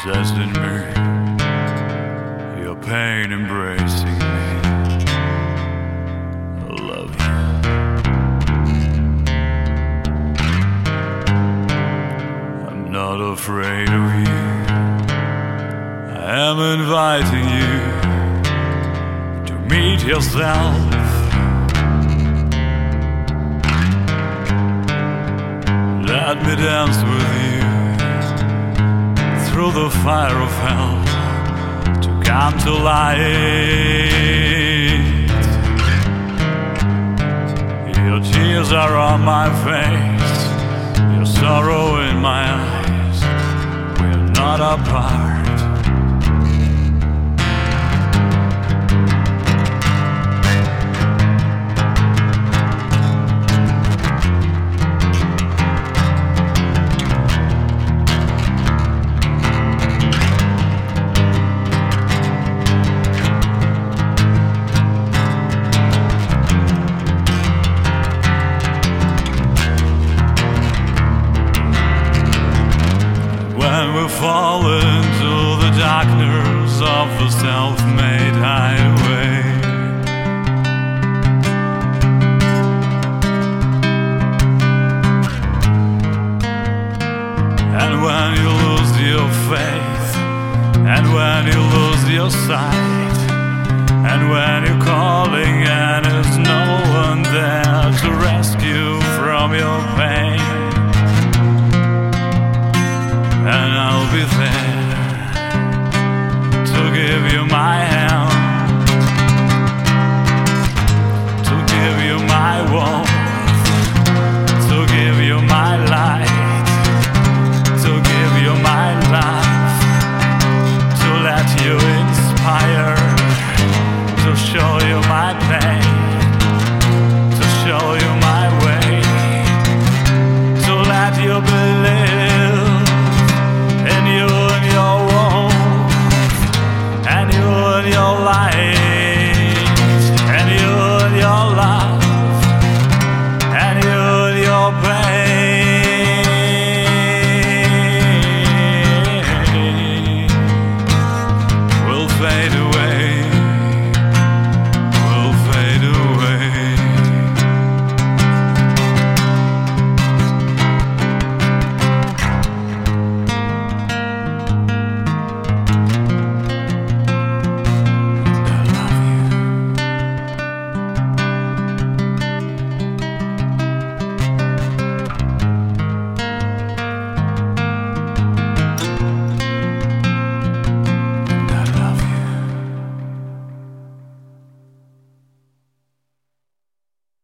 possessing me, your pain embracing me. I love you. I'm not afraid of you. I am inviting you to meet yourself. Let me dance with you through the fire of hell to come to light. Your tears are on my face, your sorrow in my eyes. We're not apart. When we fall into the darkness of the self-made highway, and when you lose your faith, and when you lose your sight, and when you're calling and there's no one there to rescue from your pain, and I'll be there to give you my hand, to give you my warmth.